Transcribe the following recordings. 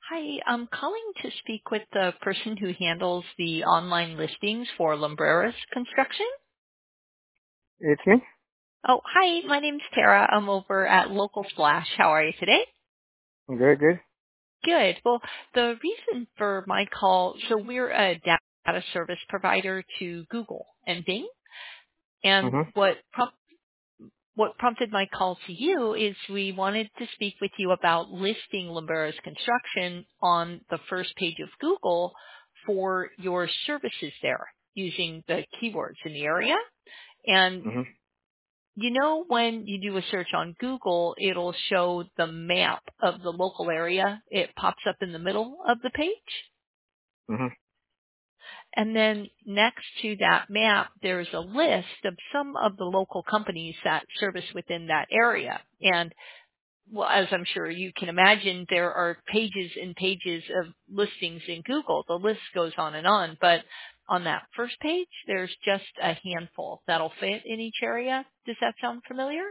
Hi, I'm calling to speak with the person who handles the online listings for Lumbreras Construction. It's me. Oh, hi, my name's Tara. I'm over at Local Splash. How are you today? Good, good. Good. Well, the reason for my call, so we're a data service provider to Google and Bing, and Mhm. what prompted my call to you is we wanted to speak with you about listing Lumbreras Construction on the first page of Google for your services there using the keywords in the area. And Mhm. you know, when you do a search on Google, it'll show the map of the local area. It pops up in the middle of the page. Mhm. And then next to that map, there's a list of some of the local companies that service within that area. And well, as I'm sure you can imagine, there are pages and pages of listings in Google. The list goes on, but on that first page, there's just a handful that'll fit in each area. Does that sound familiar?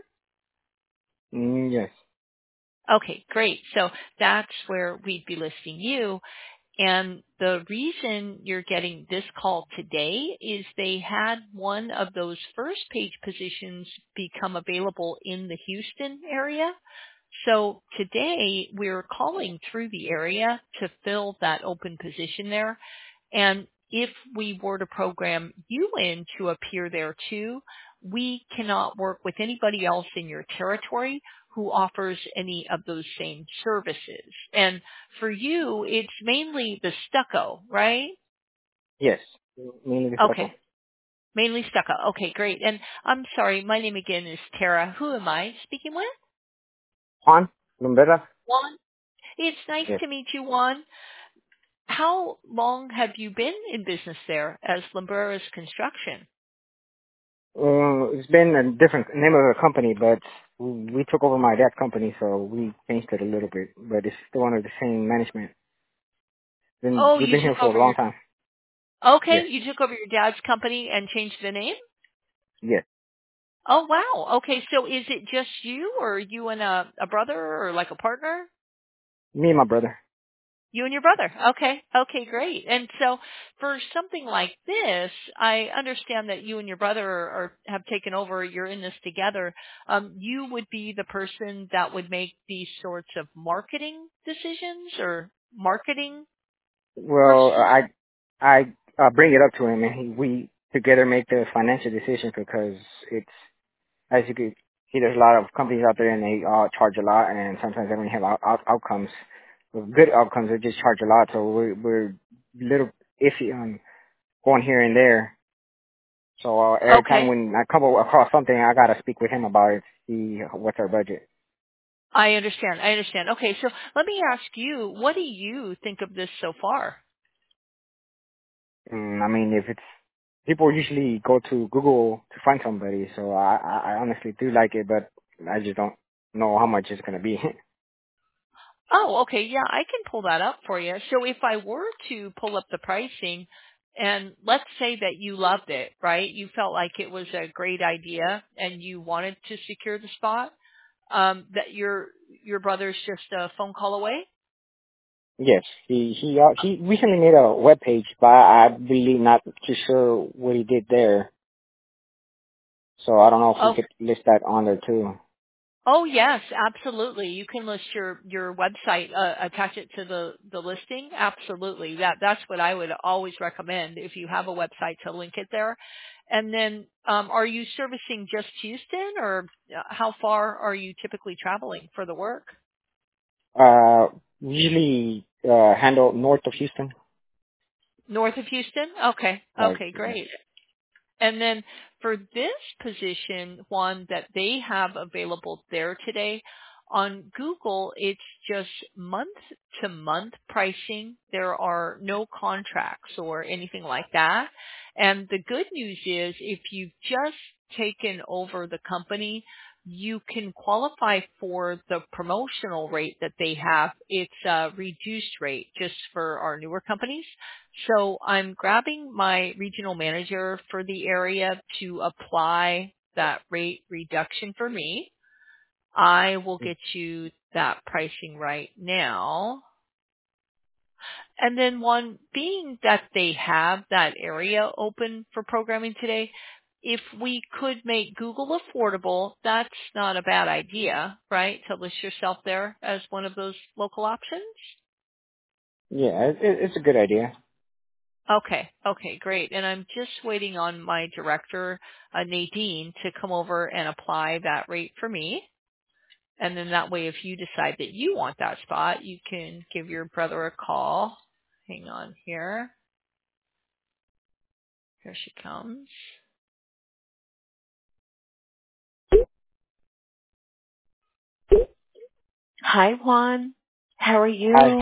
Yes. Okay, great. So that's where we'd be listing you. And the reason you're getting this call today is they had one of those first page positions become available in the Houston area. So today we're calling through the area to fill that open position there. And if we were to program you in to appear there too, we cannot work with anybody else in your territory who offers any of those same services. And for you, it's mainly the stucco, right? Yes. Mainly the stucco. Okay. Mainly stucco. Okay, great. And I'm sorry, my name again is Tara. Who am I speaking with? Juan Lumbera. Juan. It's nice Yes. to meet you, Juan. How long have you been in business there as Lumbreras Construction? It's been a different name of a company, but we took over my dad's company, so we changed it a little bit. But it's still under the same management. Oh, We've you been here took for over a long your time. Okay, Yes. you took over your dad's company and changed the name? Yes. Oh, wow. Okay, so is it just you or you and a brother or like a partner? Me and my brother. You and your brother. Okay. Okay, great. And so for something like this, I understand that you and your brother have taken over, you're in this together. You would be the person that would make these sorts of marketing decisions or marketing Well, person? I bring it up to him, and we together make the financial decision because it's as you could see, there's a lot of companies out there and they all charge a lot, and sometimes they don't have outcomes. With good outcomes, they just charge a lot, so we're a little iffy on going here and there. So every time Okay. when I come across something, I gotta speak with him about it, see what's our budget. I understand. I understand. Okay, so let me ask you, what do you think of this so far? I mean, if it's people usually go to Google to find somebody, so I honestly do like it, but I just don't know how much it's gonna be. Oh, okay. Yeah, I can pull that up for you. So if I were to pull up the pricing and let's say that you loved it, right? You felt like it was a great idea and you wanted to secure the spot, that your brother's just a phone call away? Yes, he recently made a web page, but I really not too sure what he did there. So I don't know if we Oh, could list that on there too. oh yes, absolutely. You can list your website, attach it to the listing. Absolutely. That's what I would always recommend if you have a website to link it there. And then, are you servicing just Houston, or how far are you typically traveling for the work? Usually handle north of Houston. North of Houston? Okay. Like Okay, yes. great. And then for this position, one that they have available there today, on Google, it's just month to month pricing. There are no contracts or anything like that. And the good news is if you've just taken over the company, you can qualify for the promotional rate that they have. It's a reduced rate just for our newer companies. So I'm grabbing my regional manager for the area to apply that rate reduction for me. I will get you that pricing right now. And then one, being that they have that area open for programming today, if we could make Google affordable, that's not a bad idea, right? To list yourself there as one of those local options. Yeah, it's a good idea. Okay, great. And I'm just waiting on my director, Nadine, to come over and apply that rate for me. And then that way, if you decide that you want that spot, you can give your brother a call. Hang on here. Here she comes. Hi, Juan. How are you? Hi.